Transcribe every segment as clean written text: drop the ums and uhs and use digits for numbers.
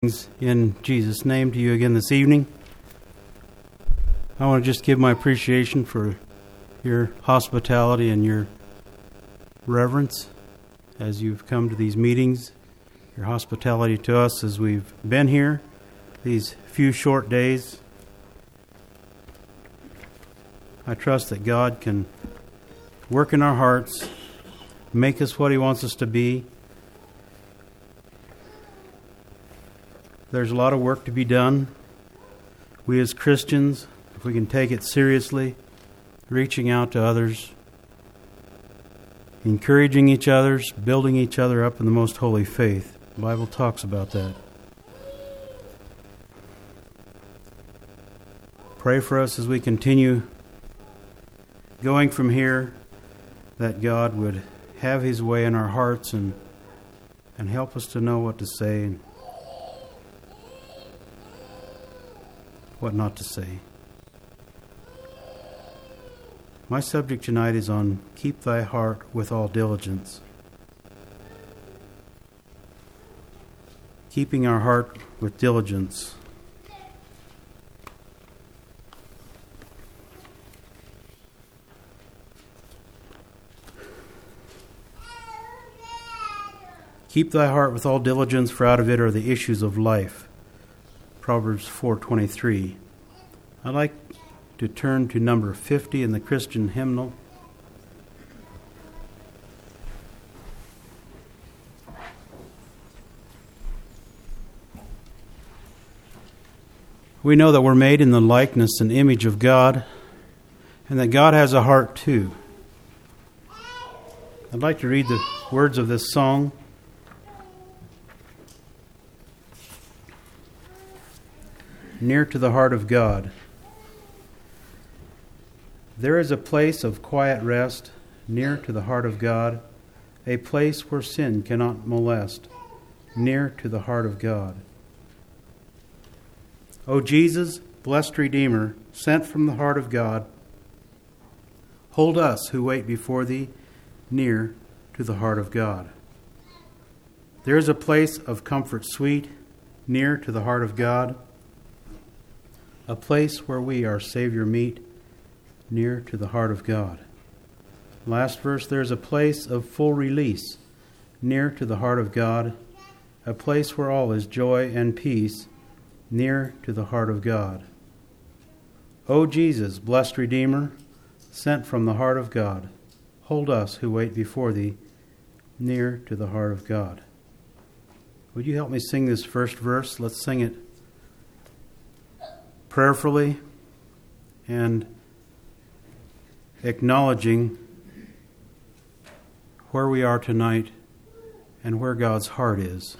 In Jesus' name to you again this evening. I want to just give my appreciation for your hospitality and your reverence as you've come to these meetings, your hospitality to us as we've been here these few short days. I trust that God can work in our hearts, make us what He wants us to be. There's a lot of work to be done. We as Christians, if we can take it seriously, reaching out to others, encouraging each other, building each other up in the most holy faith. The Bible talks about that. Pray for us as we continue going from here, that God would have His way in our hearts and help us to know what to say and what not to say. My subject tonight is on keep thy heart with all diligence. Keeping our heart with diligence. Keep thy heart with all diligence, for out of it are the issues of life. Proverbs 4:23. I'd like to turn to number 50 in the Christian hymnal. We know that we're made in the likeness and image of God, and that God has a heart too. I'd like to read the words of this song. Near to the heart of God. There is a place of quiet rest, near to the heart of God, a place where sin cannot molest, near to the heart of God. O Jesus, blessed Redeemer, sent from the heart of God, hold us who wait before Thee, near to the heart of God. There is a place of comfort sweet, near to the heart of God, a place where we our Savior meet, near to the heart of God. Last verse, there is a place of full release, near to the heart of God, a place where all is joy and peace, near to the heart of God. O Jesus, blessed Redeemer, sent from the heart of God, hold us who wait before Thee, near to the heart of God. Would you help me sing this first verse? Let's sing it prayerfully and acknowledging where we are tonight and where God's heart is.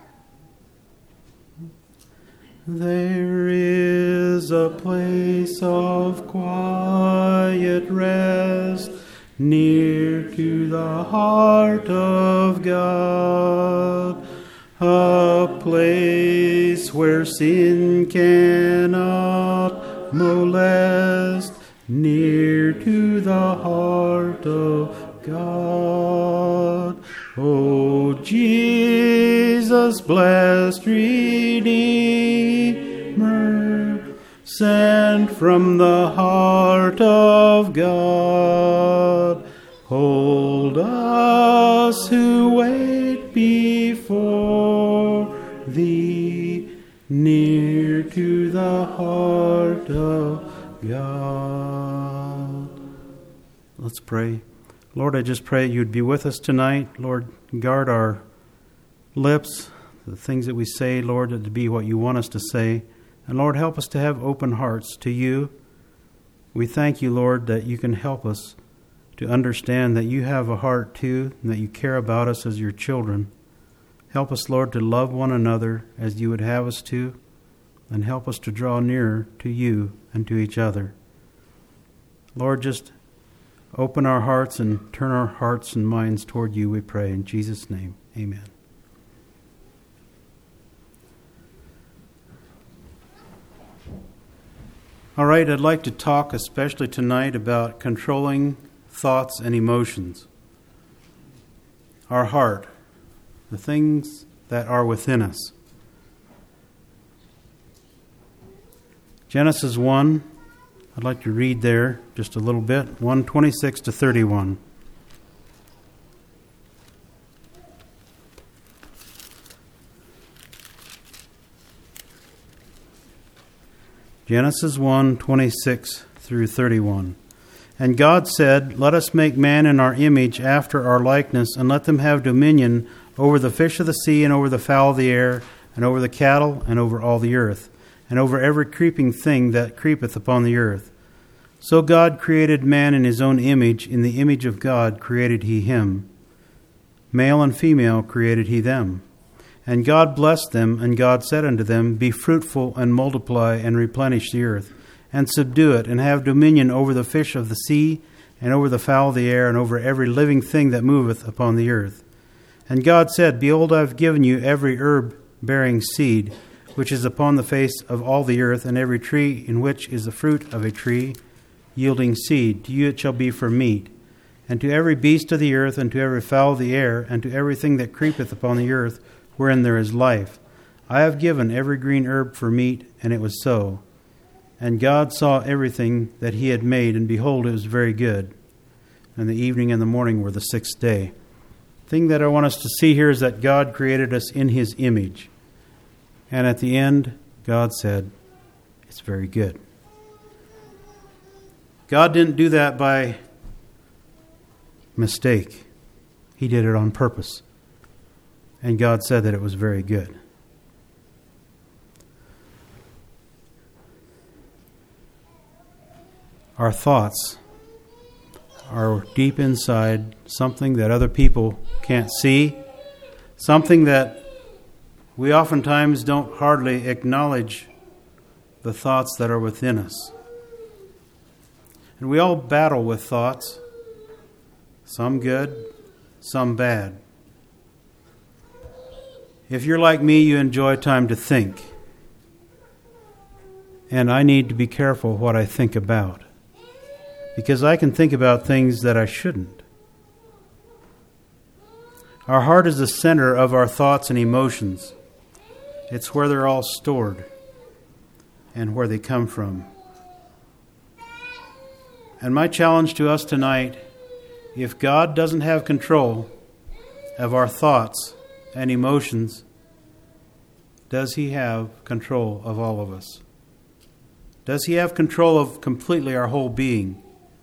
There is a place of quiet rest near to the heart of God, a place where sin cannot molest, near to the heart of God. O Jesus, blessed Redeemer, sent from the heart of God, hold us who wait before Thee, near to the heart of God. Let's pray. Lord, I just pray You'd be with us tonight. Lord, guard our lips, the things that we say, Lord, to be what You want us to say. And Lord, help us to have open hearts to You. We thank You, Lord, that You can help us to understand that You have a heart too, and that You care about us as Your children. Help us, Lord, to love one another as You would have us to, and help us to draw nearer to You and to each other. Lord, just open our hearts and turn our hearts and minds toward You, we pray. In Jesus' name, amen. All right, I'd like to talk especially tonight about controlling thoughts and emotions. Our heart, the things that are within us. Genesis 1, I'd like to read there just a little bit, 1:26 to 31. Genesis 1:26 through 31. And God said, "Let us make man in our image, after our likeness, and let them have dominion over the fish of the sea, and over the fowl of the air, and over the cattle, and over all the earth, and over every creeping thing that creepeth upon the earth." So God created man in his own image. In the image of God created he him. Male and female created he them. And God blessed them, and God said unto them, Be fruitful, and multiply, and replenish the earth, and subdue it, and have dominion over the fish of the sea, and over the fowl of the air, and over every living thing that moveth upon the earth. And God said, Behold, I have given you every herb bearing seed, which is upon the face of all the earth, and every tree in which is the fruit of a tree, yielding seed. To you it shall be for meat. And to every beast of the earth, and to every fowl of the air, and to everything that creepeth upon the earth, wherein there is life, I have given every green herb for meat, and it was so. And God saw everything that he had made, and behold, it was very good. And the evening and the morning were the sixth day. The thing that I want us to see here is that God created us in his image. And at the end, God said, it's very good. God didn't do that by mistake. He did it on purpose. And God said that it was very good. Our thoughts are deep inside, something that other people can't see, something that we oftentimes don't hardly acknowledge the thoughts that are within us. And we all battle with thoughts, some good, some bad. If you're like me, you enjoy time to think. And I need to be careful what I think about, because I can think about things that I shouldn't. Our heart is the center of our thoughts and emotions. It's where they're all stored and where they come from. And my challenge to us tonight, if God doesn't have control of our thoughts and emotions, does he have control of all of us? Does he have control of completely our whole being?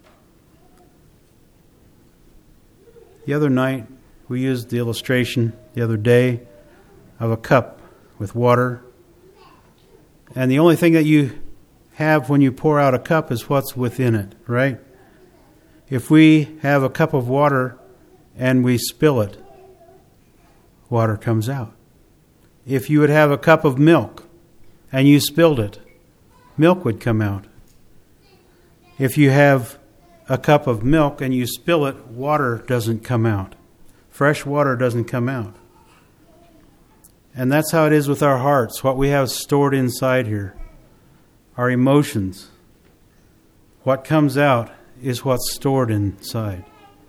The other night, we used the illustration the other day of a cup with water. And the only thing that you have when you pour out a cup is what's within it, right? If we have a cup of water and we spill it, water comes out. If you would have a cup of milk and you spilled it, milk would come out. If you have a cup of milk and you spill it, water doesn't come out. Fresh water doesn't come out. And that's how it is with our hearts, what we have stored inside here. Our emotions. What comes out is what's stored inside.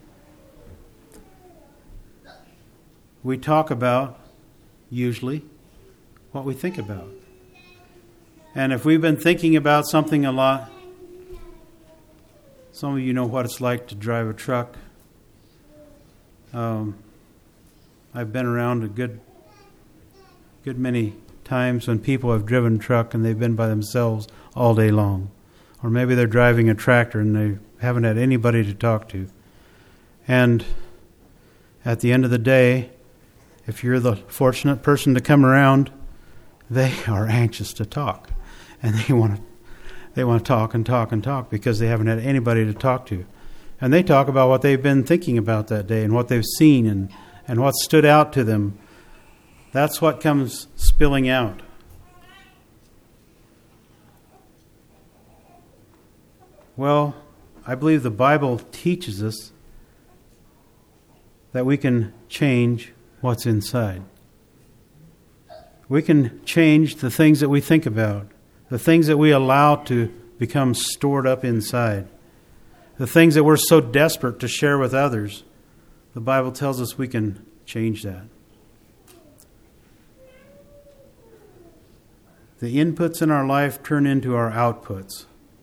We talk about, usually, what we think about. And if we've been thinking about something a lot, some of you know what it's like to drive a truck. I've been around a good many times when people have driven a truck and they've been by themselves all day long. Or maybe they're driving a tractor and they haven't had anybody to talk to. And at the end of the day, if you're the fortunate person to come around, they are anxious to talk. And they want to talk and talk and talk because they haven't had anybody to talk to. And they talk about what they've been thinking about that day and what they've seen and what stood out to them. That's what comes spilling out. Well, I believe the Bible teaches us that we can change what's inside. We can change the things that we think about, the things that we allow to become stored up inside, the things that we're so desperate to share with others. The Bible tells us we can change that. the inputs in our life turn into our outputs.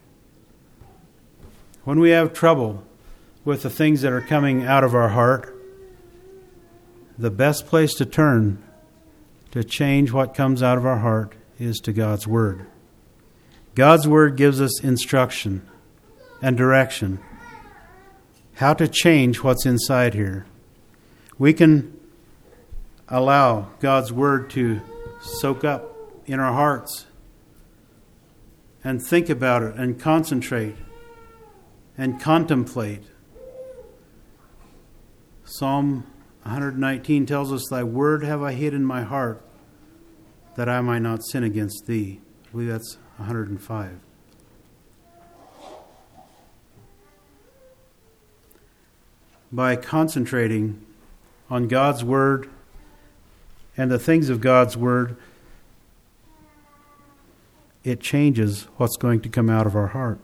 When we have trouble with the things that are coming out of our heart, the best place to turn to change what comes out of our heart is to God's Word. God's Word gives us instruction and direction, how to change what's inside here. We can allow God's Word to soak up in our hearts and think about it and concentrate and contemplate. Psalm 119 tells us, "Thy word have I hid in my heart, that I might not sin against thee." I believe that's 105. By concentrating on God's Word and the things of God's Word, it changes what's going to come out of our heart.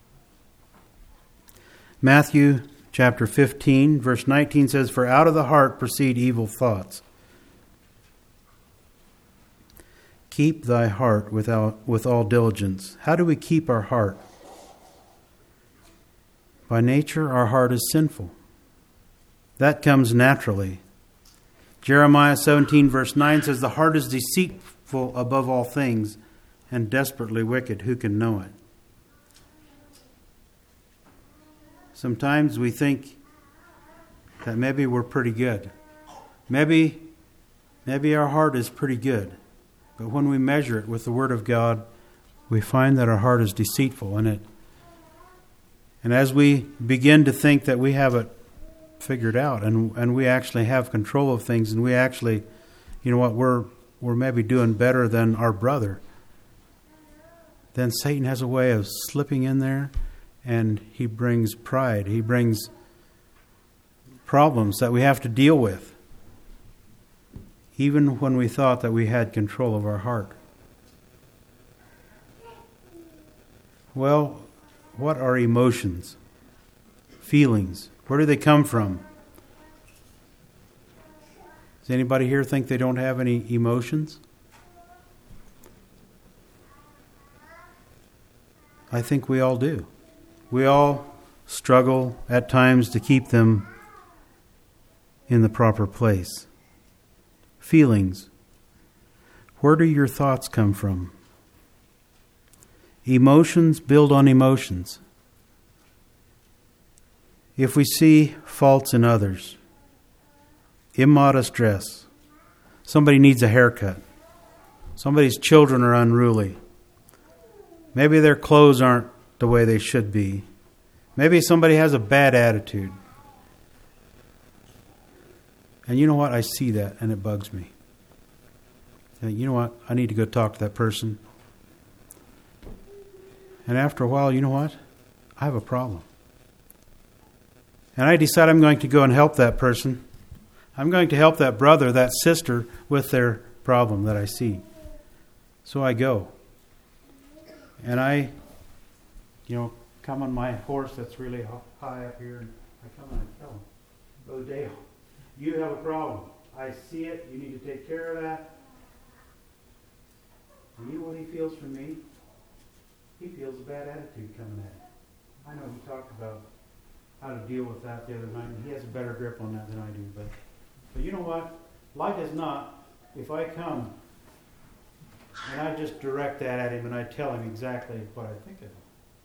Matthew chapter 15, verse 19 says, "For out of the heart proceed evil thoughts. Keep thy heart with all diligence." How do we keep our heart? By nature, our heart is sinful. That comes naturally. Jeremiah 17, verse 9 says, "The heart is deceitful above all things and desperately wicked. Who can know it?" Sometimes we think that maybe we're pretty good. Maybe our heart is pretty good. But when we measure it with the Word of God, we find that our heart is deceitful in it. And as we begin to think that we have it figured out and we actually have control of things, and we actually, we're maybe doing better than our brother, then Satan has a way of slipping in there, and he brings pride. He brings problems that we have to deal with, even when we thought that we had control of our heart. Well, what are emotions? Feelings? Where do they come from? Does anybody here think they don't have any emotions? I think we all do. We all struggle at times to keep them in the proper place. Feelings. Where do your thoughts come from? Emotions build on emotions. If we see faults in others, immodest dress, somebody needs a haircut, somebody's children are unruly, maybe their clothes aren't the way they should be, maybe somebody has a bad attitude, and you know what? I see that and it bugs me. And you know what? I need to go talk to that person. And after a while, you know what? I have a problem. And I decide I'm going to go and help that person. I'm going to help that brother, that sister, with their problem that I see. So I go. And I, come on my horse that's really high up here, and I come and I tell him, "Brother Dale, you have a problem. I see it. You need to take care of that." And you know what he feels from me? He feels a bad attitude coming at him. I know he talked about how to deal with that the other night, and he has a better grip on that than I do. But you know what? Like as not, if I come and I just direct that at him and I tell him exactly what I think of him,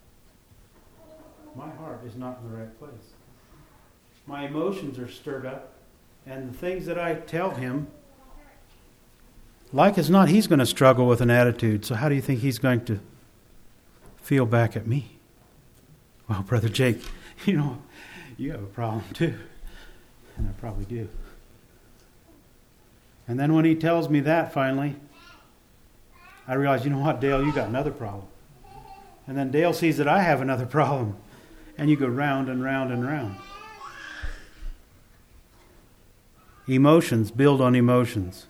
my heart is not in the right place. My emotions are stirred up, and the things that I tell him, like as not, he's going to struggle with an attitude. So how do you think he's going to feel back at me? Well, Brother Jake, you have a problem too. And I probably do. And then when he tells me that finally, I realize, you know what, Dale, you got another problem. And then Dale sees that I have another problem. And you go round and round and round. Emotions build on emotions.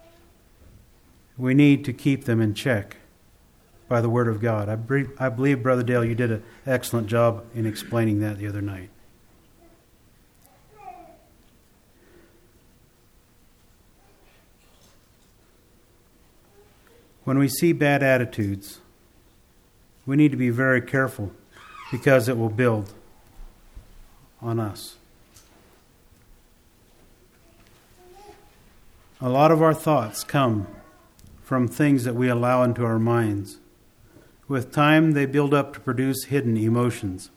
We need to keep them in check by the Word of God. I believe, Brother Dale, you did an excellent job in explaining that the other night. When we see bad attitudes, we need to be very careful because it will build on us. A lot of our thoughts come from things that we allow into our minds. With time, they build up to produce hidden emotions.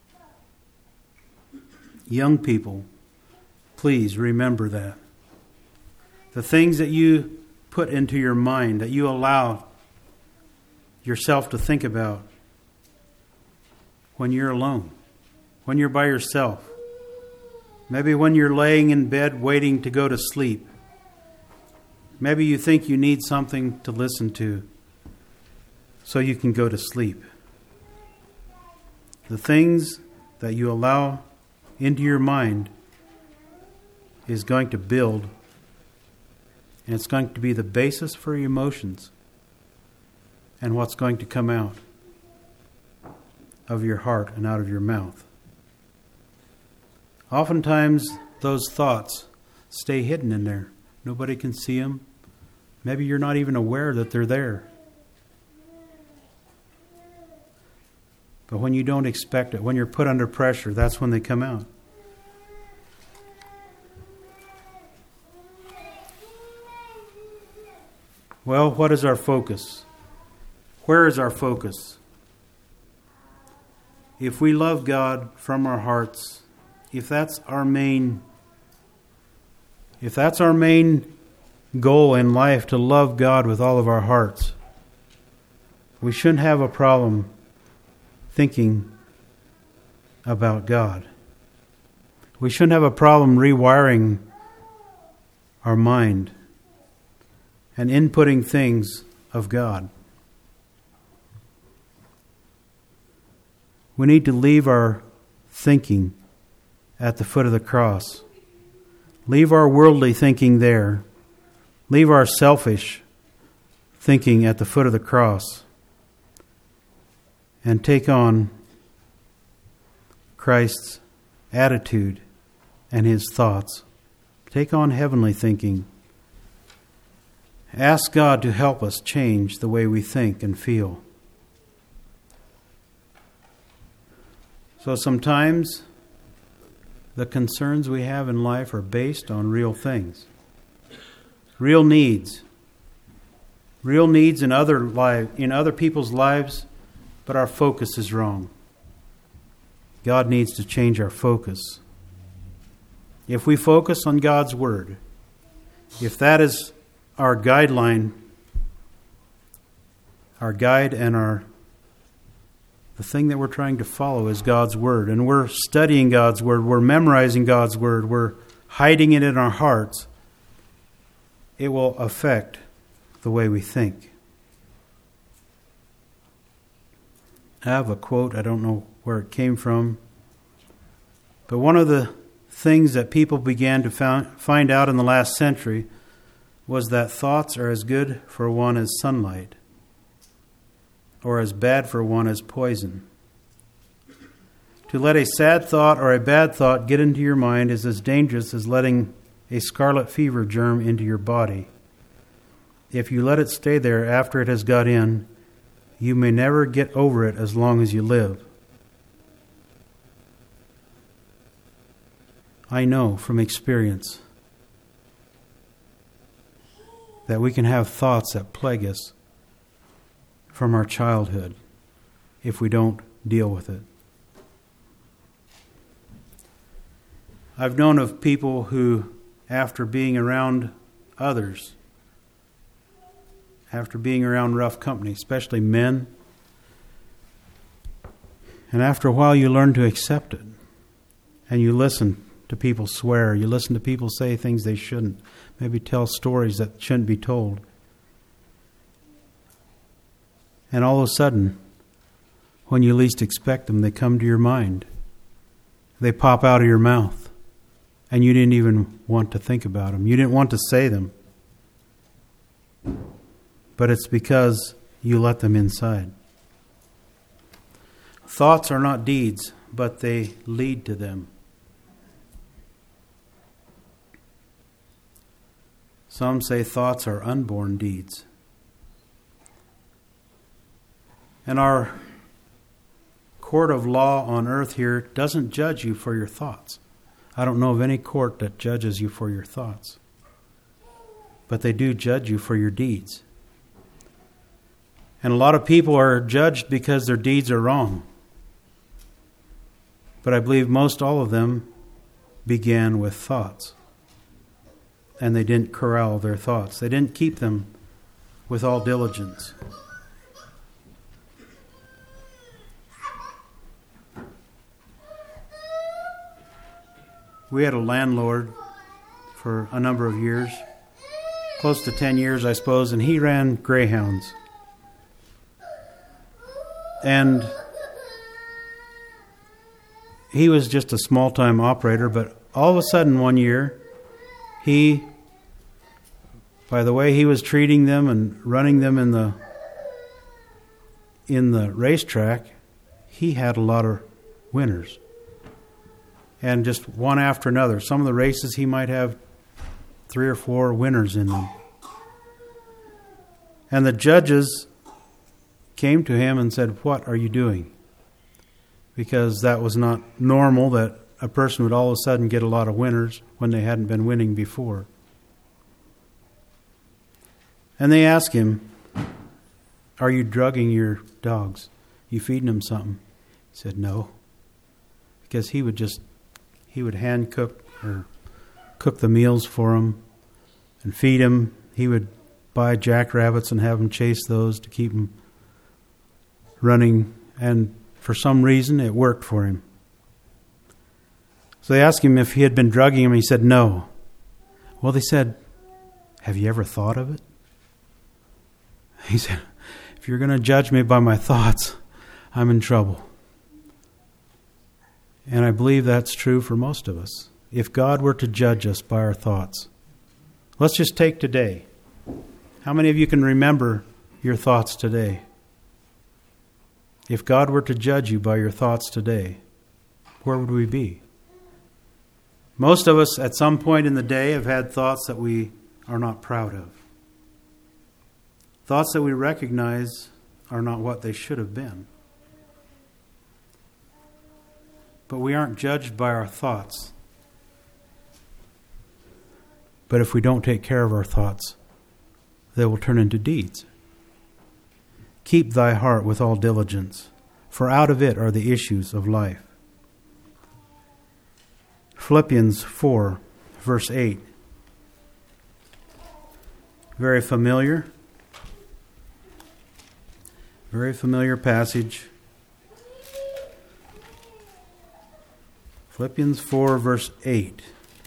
Young people, please remember that. The things that you put into your mind, that you allow yourself to think about when you're alone, when you're by yourself, maybe when you're laying in bed waiting to go to sleep. Maybe you think you need something to listen to so you can go to sleep. The things that you allow into your mind is going to build, and it's going to be the basis for your emotions and what's going to come out of your heart and out of your mouth. Oftentimes, those thoughts stay hidden in there. Nobody can see them. Maybe you're not even aware that they're there. But when you don't expect it, when you're put under pressure, that's when they come out. Well, what is our focus? Where is our focus? If we love God from our hearts, if that's our main goal in life, to love God with all of our hearts, we shouldn't have a problem thinking about God. We shouldn't have a problem rewiring our mind and inputting things of God. We need to leave our thinking at the foot of the cross. Leave our worldly thinking there. Leave our selfish thinking at the foot of the cross. And take on Christ's attitude and His thoughts. Take on heavenly thinking. Ask God to help us change the way we think and feel. So sometimes the concerns we have in life are based on real things. Real needs. Real needs in other people's lives, but our focus is wrong. God needs to change our focus. If we focus on God's Word, if that is our guideline, our guide and the thing that we're trying to follow is God's Word, and we're studying God's Word, we're memorizing God's Word, we're hiding it in our hearts, it will affect the way we think. I have a quote, I don't know where it came from, but one of the things that people began to find out in the last century was that thoughts are as good for one as sunlight, or as bad for one as poison. To let a sad thought or a bad thought get into your mind is as dangerous as letting a scarlet fever germ into your body. If you let it stay there after it has got in, you may never get over it as long as you live. I know from experience that we can have thoughts that plague us from our childhood if we don't deal with it. I've known of people who, after being around others, after being around rough company, especially men, and after a while you learn to accept it, and you listen to people swear, you listen to people say things they shouldn't, maybe tell stories that shouldn't be told. And all of a sudden, when you least expect them, they come to your mind. They pop out of your mouth, and you didn't even want to think about them. You didn't want to say them. But it's because you let them inside. Thoughts are not deeds, but they lead to them. Some say thoughts are unborn deeds. And our court of law on earth here doesn't judge you for your thoughts. I don't know of any court that judges you for your thoughts. But they do judge you for your deeds. And a lot of people are judged because their deeds are wrong. But I believe most all of them began with thoughts. And they didn't corral their thoughts. They didn't keep them with all diligence. We had a landlord for a number of years, close to 10 years, I suppose, and he ran greyhounds. And he was just a small-time operator, but all of a sudden one year, by the way he was treating them and running them in the racetrack, he had a lot of winners. And just one after another. Some of the races he might have 3 or 4 winners in them. And the judges came to him and said, "What are you doing?" Because that was not normal that a person would all of a sudden get a lot of winners when they hadn't been winning before. And they asked him, "Are you drugging your dogs? You feeding them something?" He said, "No." Because he would hand cook or cook the meals for them and feed them. He would buy jackrabbits and have them chase those to keep them running. And for some reason, it worked for him. So they asked him if he had been drugging them. He said, "No." Well, they said, "Have you ever thought of it?" He said, "If you're going to judge me by my thoughts, I'm in trouble." And I believe that's true for most of us. If God were to judge us by our thoughts, let's just take today. How many of you can remember your thoughts today? If God were to judge you by your thoughts today, where would we be? Most of us at some point in the day have had thoughts that we are not proud of. Thoughts that we recognize are not what they should have been. But we aren't judged by our thoughts. But if we don't take care of our thoughts, they will turn into deeds. Keep thy heart with all diligence, for out of it are the issues of life. Philippians 4, verse 8. Very familiar passage. Philippians 4, verse 8.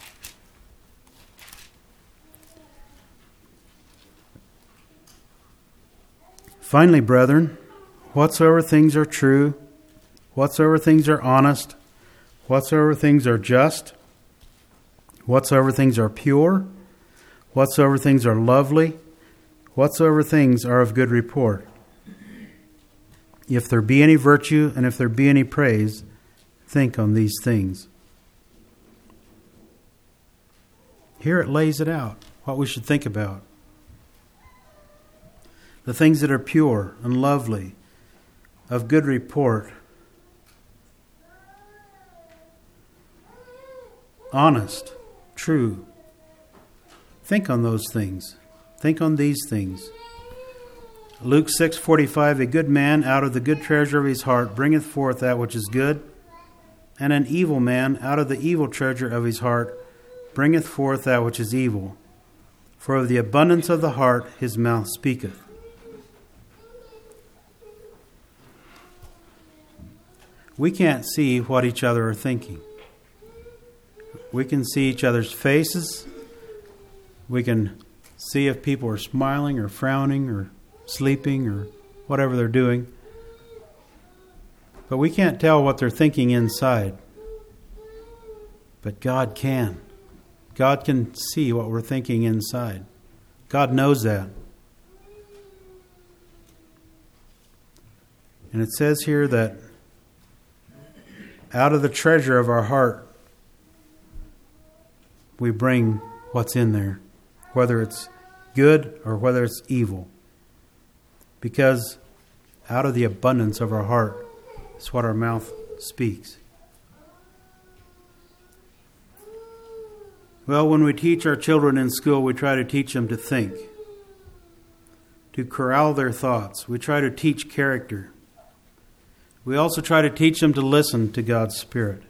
Finally, brethren, whatsoever things are true, whatsoever things are honest, whatsoever things are just, whatsoever things are pure, whatsoever things are lovely, whatsoever things are of good report. If there be any virtue and if there be any praise, think on these things. Here it lays it out, what we should think about. The things that are pure and lovely, of good report, honest, true. Think on those things. Think on these things. Luke 6:45, a good man out of the good treasure of his heart bringeth forth that which is good, and an evil man out of the evil treasure of his heart bringeth forth that which is evil. For of the abundance of the heart his mouth speaketh. We can't see what each other are thinking. We can see each other's faces. We can see if people are smiling or frowning or sleeping or whatever they're doing. But we can't tell what they're thinking inside. But God can. God can see what we're thinking inside. God knows that. And it says here that out of the treasure of our heart, we bring what's in there, whether it's good or whether it's evil. Because Out of the abundance of our heart is what our mouth speaks. Well, when we teach our children in school, we try to teach them to think, to corral their thoughts. We try to teach character. We also try to teach them to listen to God's Spirit.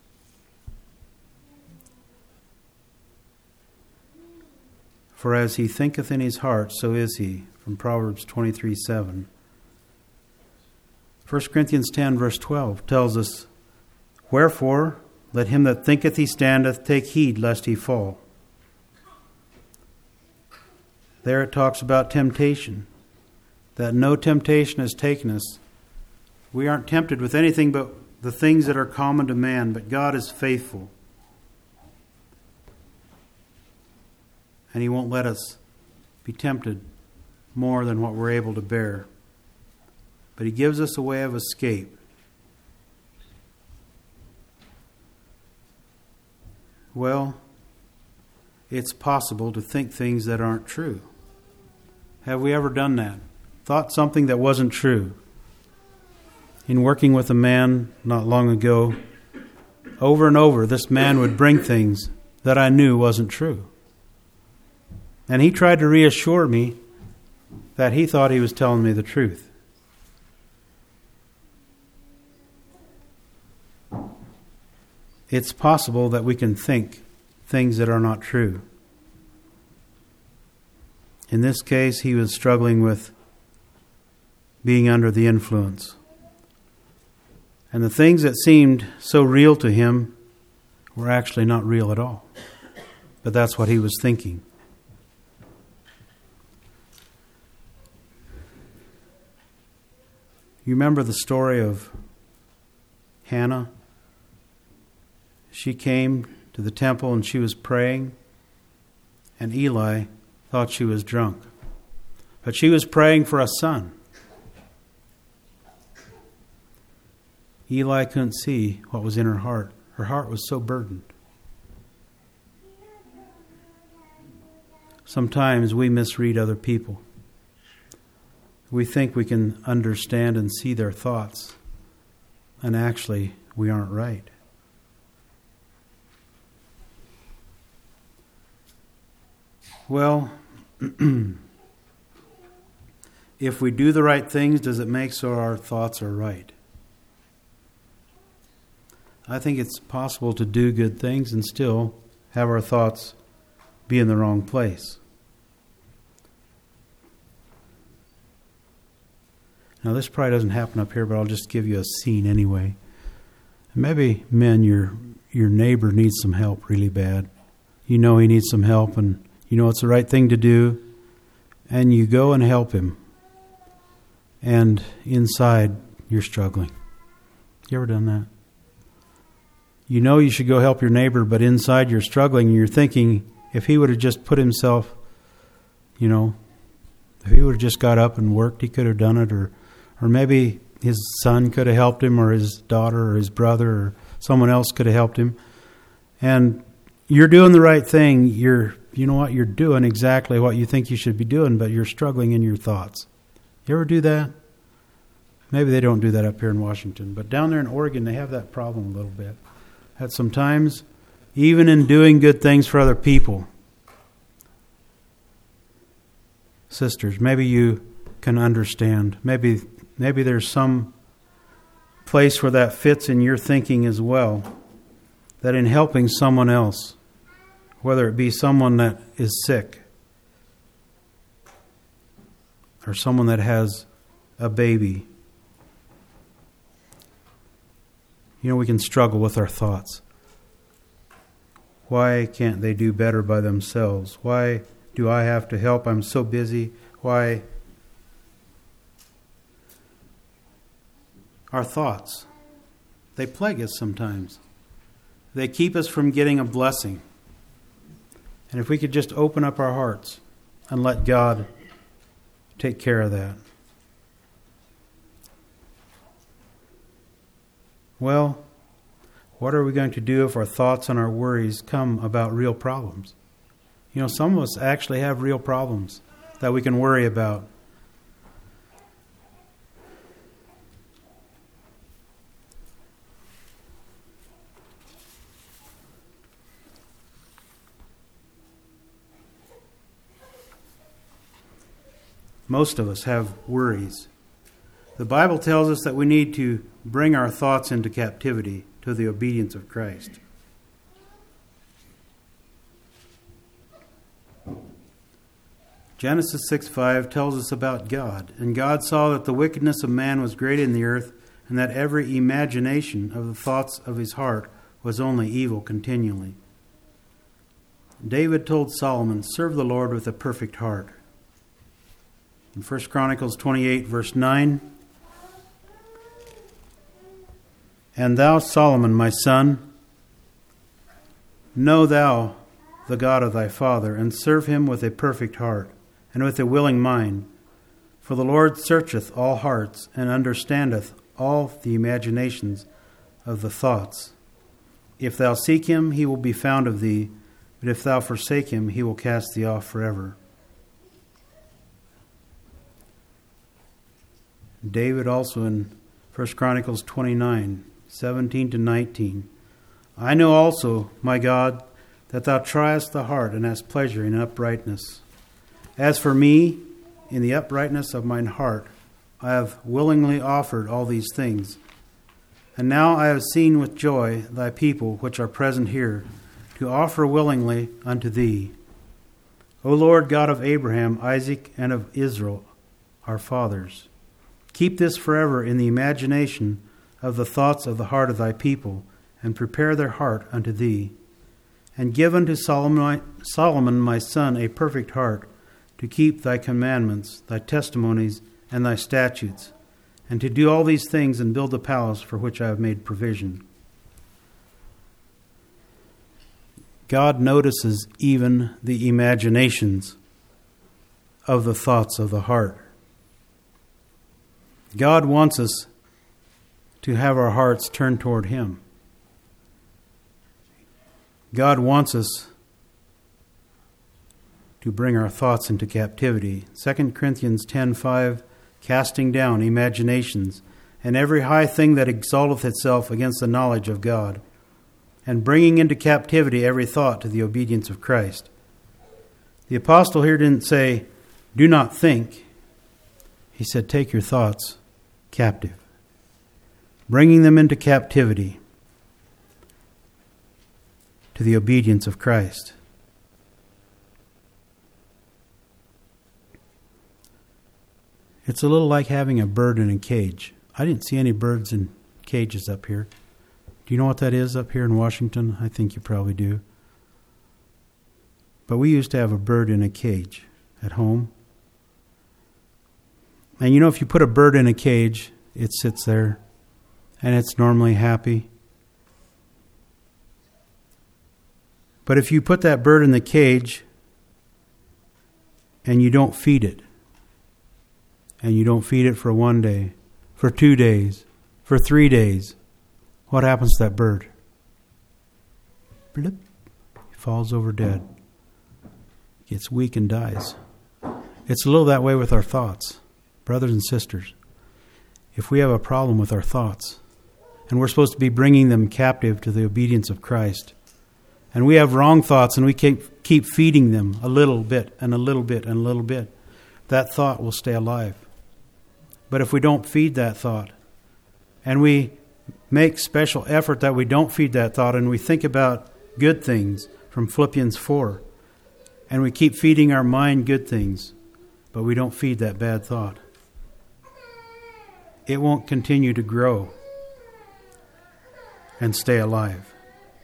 For as he thinketh in his heart, so is he, from Proverbs 23:7. 1 Corinthians 10, verse 12 tells us, Wherefore, let him that thinketh he standeth take heed lest he fall. There it talks about temptation, that no temptation has taken us. We aren't tempted with anything but the things that are common to man, but God is faithful. And he won't let us be tempted more than what we're able to bear. But he gives us a way of escape. Well, it's possible to think things that aren't true. Have we ever done that? Thought something that wasn't true? In working with a man not long ago, over and over, this man would bring things that I knew wasn't true. And he tried to reassure me that he thought he was telling me the truth. It's possible that we can think things that are not true. In this case, he was struggling with being under the influence. And the things that seemed so real to him were actually not real at all. But that's what he was thinking. You remember the story of Hannah? She came to the temple and she was praying, and Eli thought she was drunk. But she was praying for a son. Eli couldn't see what was in her heart. Her heart was so burdened. Sometimes we misread other people. We think we can understand and see their thoughts, and actually we aren't right. Well, if we do the right things, does it make so our thoughts are right? I think it's possible to do good things and still have our thoughts be in the wrong place. Now, this probably doesn't happen up here, but I'll just give you a scene anyway. Maybe, men, your neighbor needs some help really bad. You know he needs some help, and you know it's the right thing to do, and you go and help him. And inside, you're struggling. You ever done that? You know you should go help your neighbor, but inside you're struggling, and you're thinking, if he would have just put himself, if he would have just got up and worked, he could have done it, or maybe his son could have helped him, or his daughter, or his brother, or someone else could have helped him. And you're doing the right thing. You know what? You're doing exactly what you think you should be doing, but you're struggling in your thoughts. You ever do that? Maybe they don't do that up here in Washington, but down there in Oregon, they have that problem a little bit. That sometimes, even in doing good things for other people, sisters, maybe you can understand. Maybe there's some place where that fits in your thinking as well. That in helping someone else, whether it be someone that is sick or someone that has a baby, we can struggle with our thoughts. Why can't they do better by themselves? Why do I have to help? I'm so busy. Why? Our thoughts, they plague us sometimes. They keep us from getting a blessing. And if we could just open up our hearts and let God take care of that. Well, what are we going to do if our thoughts and our worries come about real problems? Some of us actually have real problems that we can worry about. Most of us have worries. The Bible tells us that we need to bring our thoughts into captivity to the obedience of Christ. Genesis 6:5 tells us about God. And God saw that the wickedness of man was great in the earth, and that every imagination of the thoughts of his heart was only evil continually. David told Solomon, "Serve the Lord with a perfect heart." In 1 Chronicles 28, verse 9, "And thou, Solomon, my son, know thou the God of thy father, and serve him with a perfect heart, and with a willing mind. For the Lord searcheth all hearts, and understandeth all the imaginations of the thoughts. If thou seek him, he will be found of thee, but if thou forsake him, he will cast thee off forever." David also in 1 Chronicles 29, 17 to 19, "I know also, my God, that thou triest the heart and hast pleasure in uprightness. As for me, in the uprightness of mine heart, I have willingly offered all these things. And now I have seen with joy thy people which are present here, to offer willingly unto thee. O Lord God of Abraham, Isaac, and of Israel, our fathers, keep this forever in the imagination of the thoughts of the heart of thy people, and prepare their heart unto thee. And give unto Solomon my son a perfect heart, to keep thy commandments, thy testimonies, and thy statutes, and to do all these things and build the palace for which I have made provision." God notices even the imaginations of the thoughts of the heart. God wants us to have our hearts turned toward him. God wants us to bring our thoughts into captivity. 2 Corinthians 10:5, "Casting down imaginations, and every high thing that exalteth itself against the knowledge of God, and bringing into captivity every thought to the obedience of Christ." The apostle here didn't say, "Do not think." He said, "Take your thoughts captive," bringing them into captivity to the obedience of Christ. It's a little like having a bird in a cage. I didn't see any birds in cages up here. Do you know what that is up here in Washington? I think you probably do. But we used to have a bird in a cage at home. And you know, if you put a bird in a cage, it sits there and it's normally happy. But if you put that bird in the cage and you don't feed it, and you don't feed it for 1 day, for 2 days, for 3 days, what happens to that bird? Blip. He falls over dead. Gets weak and dies. It's a little that way with our thoughts. Brothers and sisters, if we have a problem with our thoughts, and we're supposed to be bringing them captive to the obedience of Christ, and we have wrong thoughts and we keep feeding them a little bit and a little bit and a little bit, that thought will stay alive. But if we don't feed that thought, and we make special effort that we don't feed that thought, and we think about good things from Philippians 4, and we keep feeding our mind good things, but we don't feed that bad thought, it won't continue to grow and stay alive.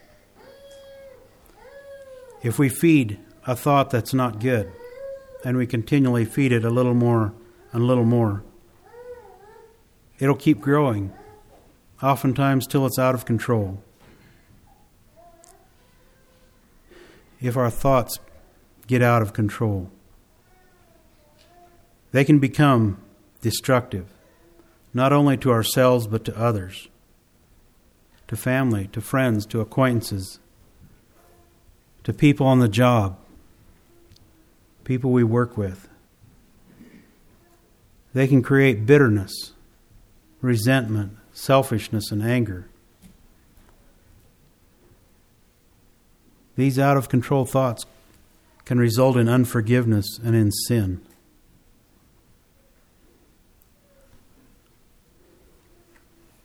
If we feed a thought that's not good, and we continually feed it a little more and a little more, it'll keep growing, oftentimes till it's out of control. If our thoughts get out of control, they can become destructive, not only to ourselves but to others, to family, to friends, to acquaintances, to people on the job, people we work with. They can create bitterness, resentment, selfishness, and anger. These out-of-control thoughts can result in unforgiveness and in sin.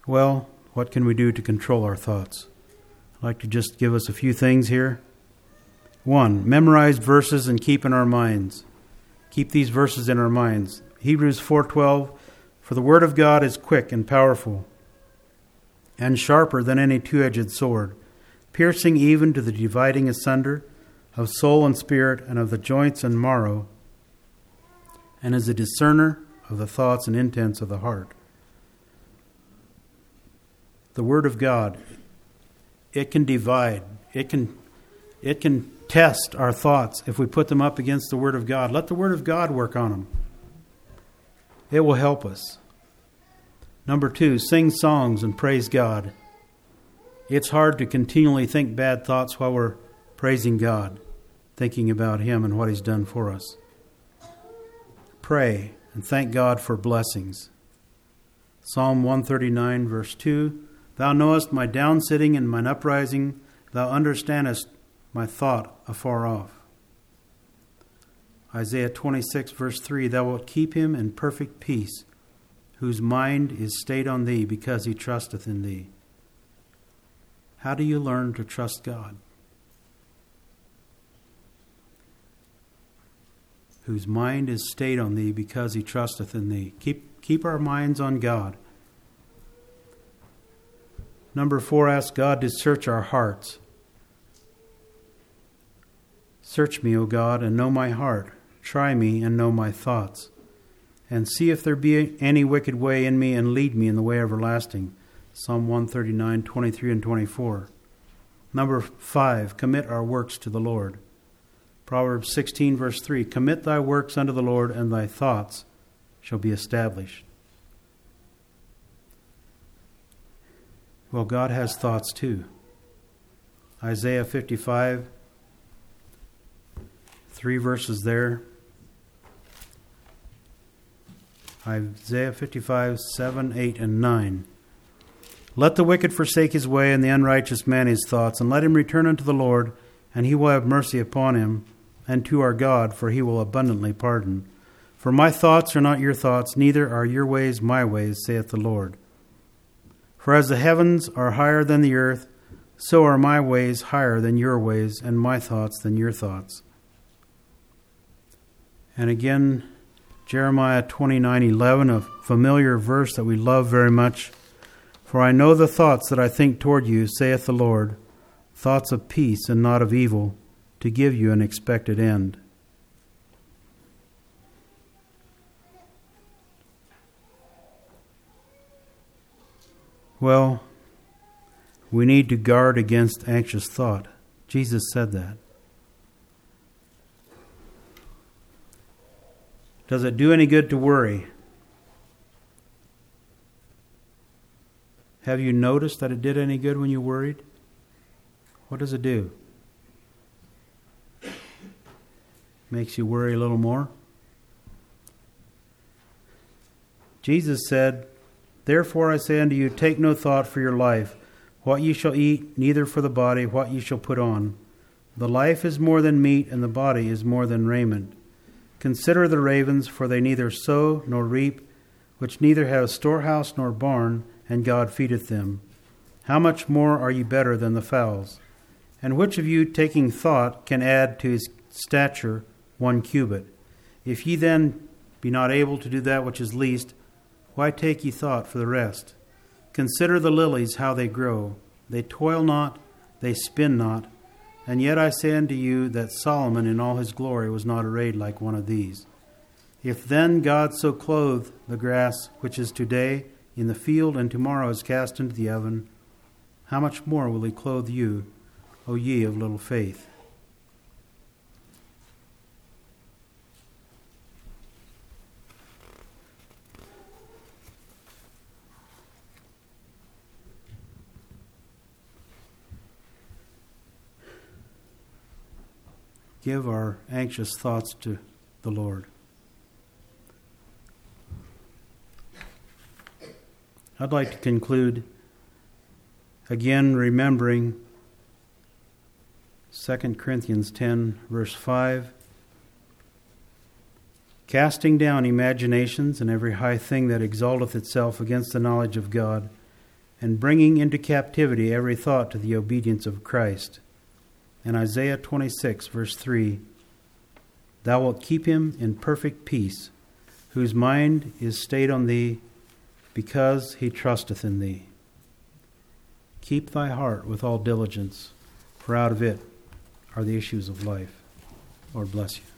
Well, what can we do to control our thoughts? I'd like to just give us a few things here. 1, memorize verses and keep in our minds. Keep these verses in our minds. Hebrews 4:12, for the word of God is quick and powerful, and sharper than any two-edged sword, piercing even to the dividing asunder of soul and spirit and of the joints and marrow, and is a discerner of the thoughts and intents of the heart. The Word of God, it can divide. It can test our thoughts if we put them up against the Word of God. Let the Word of God work on them. It will help us. Number 2, sing songs and praise God. It's hard to continually think bad thoughts while we're praising God, thinking about Him and what He's done for us. Pray and thank God for blessings. Psalm 139, verse 2, Thou knowest my downsitting and mine uprising. Thou understandest my thought afar off. Isaiah 26, verse 3, Thou wilt keep him in perfect peace, whose mind is stayed on Thee, because he trusteth in Thee. How do you learn to trust God? Whose mind is stayed on Thee, because he trusteth in Thee. Keep our minds on God. Number 4, ask God to search our hearts. Search me, O God, and know my heart. Try me and know my thoughts. And see if there be any wicked way in me, and lead me in the way everlasting. Psalm 139, 23 and 24. Number 5, commit our works to the Lord. Proverbs 16, verse 3, Commit thy works unto the Lord, and thy thoughts shall be established. Well, God has thoughts too. Isaiah 55, 3 verses there. Isaiah 55, 7, 8, and 9. Let the wicked forsake his way, and the unrighteous man his thoughts, and let him return unto the Lord, and He will have mercy upon him, and to our God, for He will abundantly pardon. For my thoughts are not your thoughts, neither are your ways my ways, saith the Lord. For as the heavens are higher than the earth, so are my ways higher than your ways, and my thoughts than your thoughts. And again, Jeremiah 29:11, a familiar verse that we love very much. For I know the thoughts that I think toward you, saith the Lord, thoughts of peace and not of evil, to give you an expected end. Well, we need to guard against anxious thought. Jesus said that. Does it do any good to worry? Have you noticed that it did any good when you worried? What does it do? Makes you worry a little more? Jesus said, Therefore I say unto you, take no thought for your life, what ye shall eat, neither for the body, what ye shall put on. The life is more than meat, and the body is more than raiment. Consider the ravens, for they neither sow nor reap, which neither have storehouse nor barn, and God feedeth them. How much more are ye better than the fowls? And which of you, taking thought, can add to his stature 1 cubit? If ye then be not able to do that which is least, why take ye thought for the rest? Consider the lilies, how they grow. They toil not, they spin not. And yet I say unto you that Solomon in all his glory was not arrayed like one of these. If then God so clothe the grass which is today in the field and tomorrow is cast into the oven, how much more will He clothe you, O ye of little faith? Give our anxious thoughts to the Lord. I'd like to conclude again remembering 2 Corinthians 10, verse 5. Casting down imaginations and every high thing that exalteth itself against the knowledge of God, and bringing into captivity every thought to the obedience of Christ. And Isaiah 26, verse 3, Thou wilt keep him in perfect peace, whose mind is stayed on thee, because he trusteth in thee. Keep thy heart with all diligence, for out of it are the issues of life. Lord bless you.